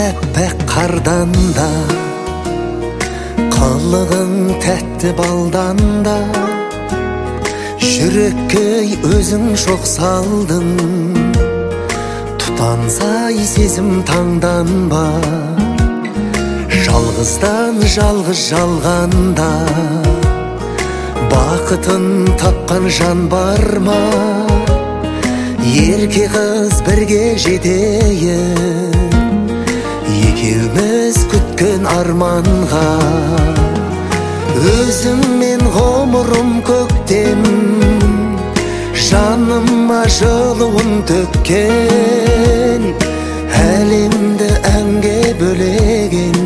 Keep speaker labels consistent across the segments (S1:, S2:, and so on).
S1: әппақ қардан да, қылығың тәтті балдан да, жүрекке өзің шоқ салдың. Тұтансай сезім таңданба, жалғыздан жалғыз жалғанда. Бақытын тапқан жан бар ма? Ерке қыз бірге жетейін, екеуміз күткен арманға. Өзіңмен ғұмырым көктем, жаныма жылуын төккен, әлемді әнге бөлеген,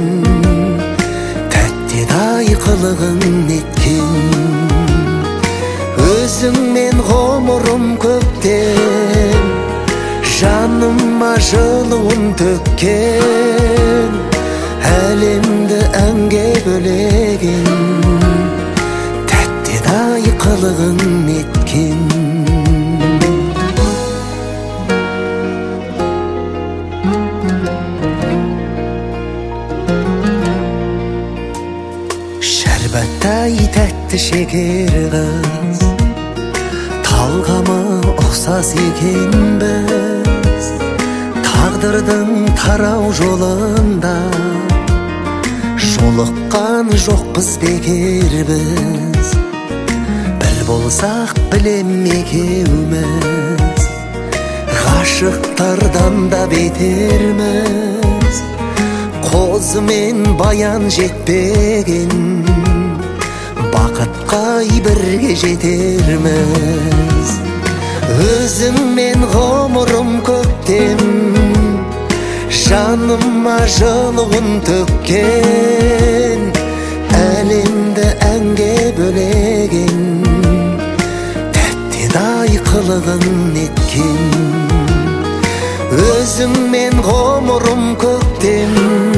S1: тәттідай қылығын неткен. Өзіңмен ғұмырым көктем, жаныма жылуын төккен, әлемді әнге бөлеген, тәттідай қылығын неткен. Шәрбәттай тәтті шекер қыз, талғамы ұқсас екенбіз. Тағдырдың тарау жолында жолыққан жоқпыз бекер біз. Бір болсақ білем екеуміз, ғашықтардан да бетерміз. Қозы мен баян жетпеген, бақытқа бірге жетерміз. Өзіңмен ғұмырым көктем, жаныма жылуын төккен, әлемді әнге бөлеген, тәттідай қылығын неткен. Өзіңмен ғұмырым көктем,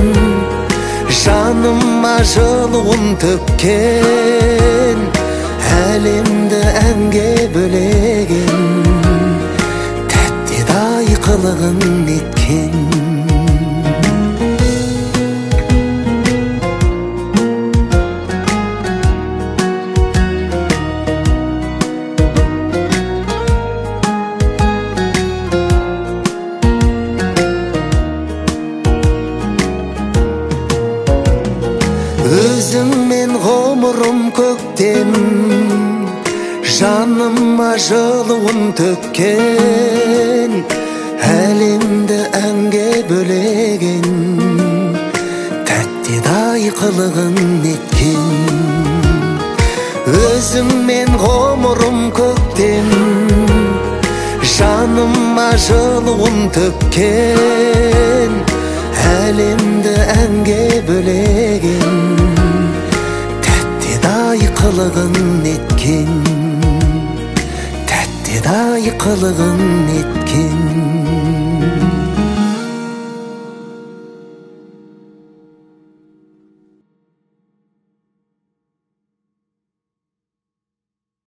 S1: жаныма жылуын төккен, әлемді әнге бөлеген, тәттідай қылығын неткен. Өзіңмен ғұмырым көктем, жаныма жылуын төккен, әлемді әнге бөлеген, тәттідай қылығын неткен. Өзіңмен ғұмырым көктем, жаныма жылуын төккен, әлемді әнге бөлеген, тәттідай қылығын неткен, тәттідай қылығын неткен.